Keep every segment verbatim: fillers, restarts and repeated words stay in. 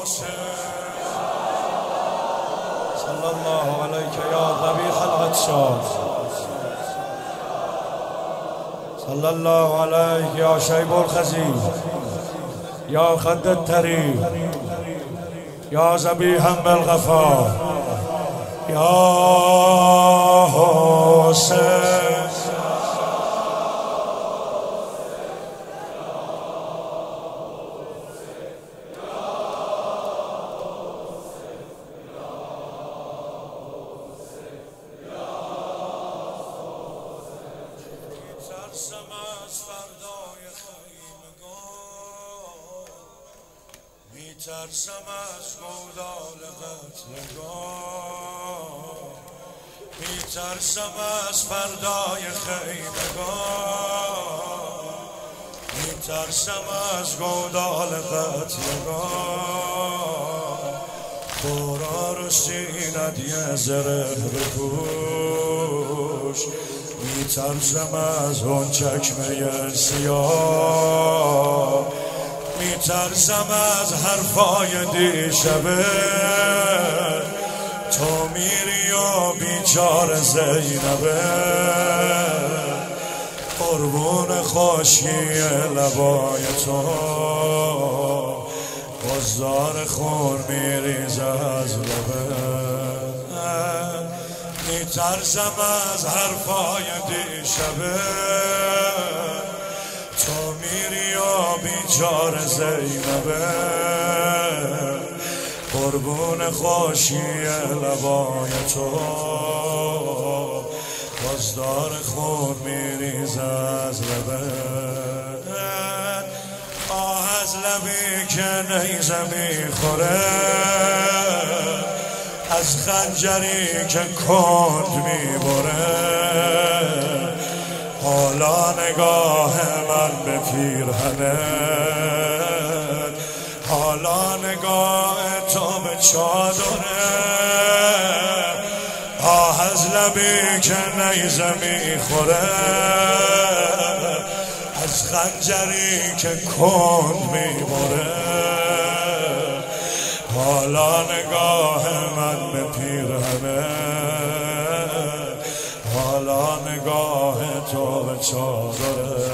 صلی الله علیک یا قبیح العطشان صلی الله علیک یا شیب الخزی یا خد الطری یا ذبیحا بالغفار یا حسین میترسم از فردای خیمگاه، میترسم از گودال قتلگاه، میترسم از فردای خیمگاه، میترسم از گودال قتلگاه. خورا رو سیند یه زره بپوش، میترسم از اون چکمه سیاه، میترسم از حرفای دیشبه تو میری و بیچار زینبه. قربون خشکی لبای تو بزدار خون میریز از لبه. میترسم از حرفای دیشبه تو میری و بیچار زینبه. قربون خوشی لبای تو بزدار خون میریز از لبه. آه از لبی که نیزه میخوره، از خنجری که کند میبره. حالا نگاه من به پیرهنت، حالا نگاه تو به چادره. آه از لبی که نیزه میخوره، از خنجری که کند میبره. حالا نگاه من به پیرهنت، حالا نگاه تو به چادره.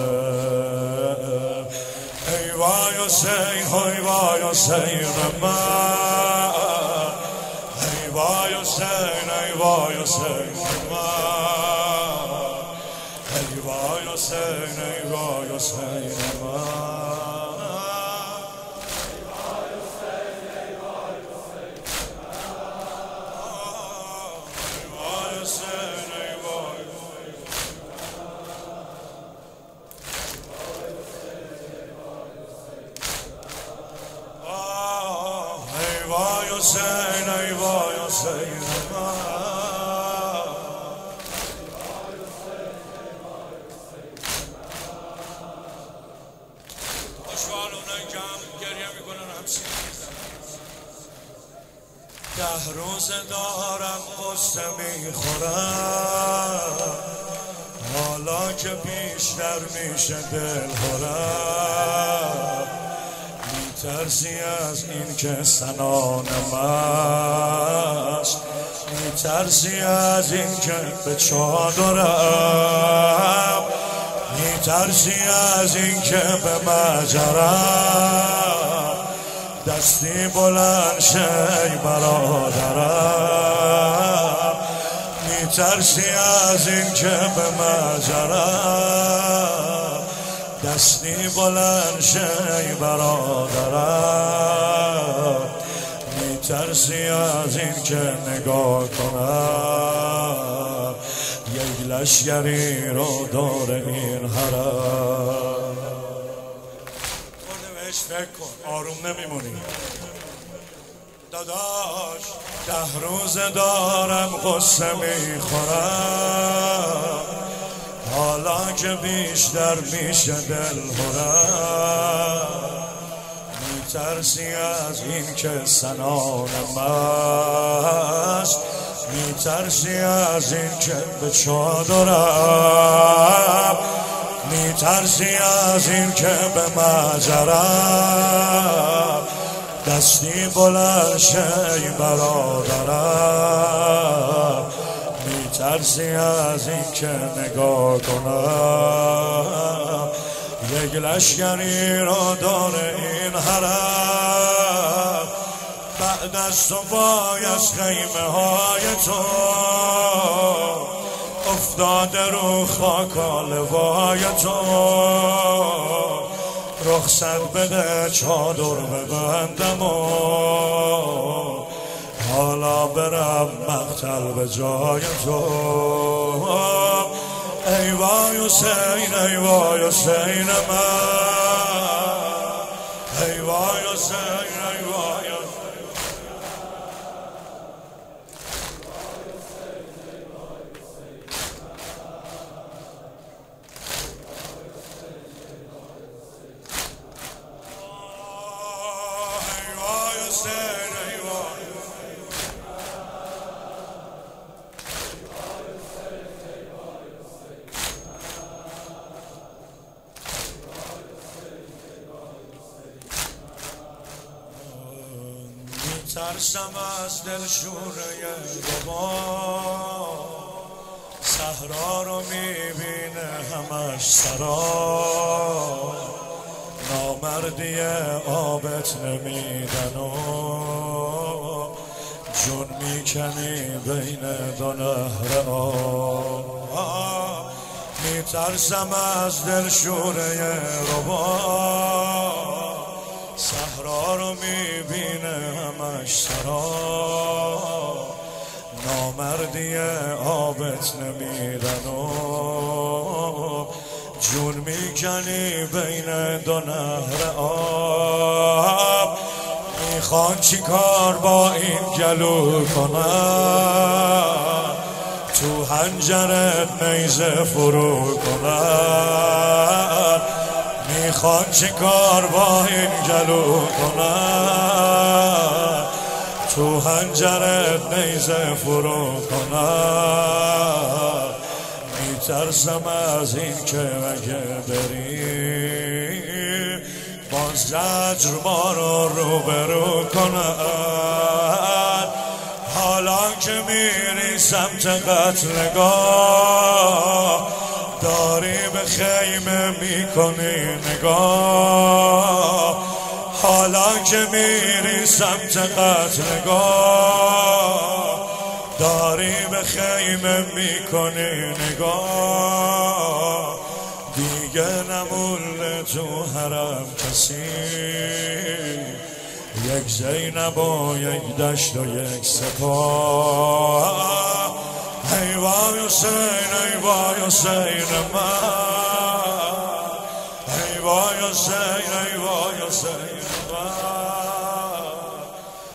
ای وای حسین، ای وای حسین من، ای وای حسین، ای وای حسین من، ای وای حسین، ای وای حسین من. حسین ای وای حسین من، خوشحال اونایی که هم گریه میکنن همسین. ده روز دارم قصه میخورم، حالا که بیشتر میشه دل هرم. میترسی از این که سنان مست، میترسی از این که به چادرم، میترسی از این که به مجرم. دستی بلند شی برادرم، میترسی از این که به مجرم. دستی بلند شی برادرم، میترسی از این که نگاه کنم یک لشگری رو دور این حرم. خودم بهش فکر کن، آروم نمیمونی داداش. ده روز دارم قصه میخورم، حالا که بیشتر میشه دل هرم. میترسی از این که سنان مست، میترسی از این که به چادرم، میترسی از این که به مجرم. دستی بلند شی برادرم، میترسی از این که نگاه کنم، یک لشکری را داره این حرم، بعد از تو باید خیمه های تو افتاده رو خاک آلوای تو، رخصت بده چادر ببندم و حالا برم مقتل به جای تو. ای وای حسین ای وای حسین من، ای وای حسین ای وای ترسم از دلشوره ربا، صحرا رو میبینه همش سرا، نامردی آبت نمیدن و جون میکنی بین دو نهر آب. میترسم از دلشوره ربا، صحرا رو میبینه همش سرا، نامردی آبت نمیدن و جون میکنی بین دو نهر آب. میخوان چی کار با این گلو کنن، تو حنجرت نیزه فرو کنن، میخوان چی کار با این گلو کنن، تو حنجرت نیزه فرو کنن. میترسم از این که اگه بری باز زجر ما رو روبرو کنن، حالا که میری سمت قتلگاه داری به خیمه میکنی نگاه، حالا که میری سمت قتلگاه داری به خیمه میکنی نگاه. دیگه نمونه تو حرم کسی، یک زینب و یک دشت و یک سپاه. ای وای حسین ای وای حسین من، ای وای حسین ای وای حسین من.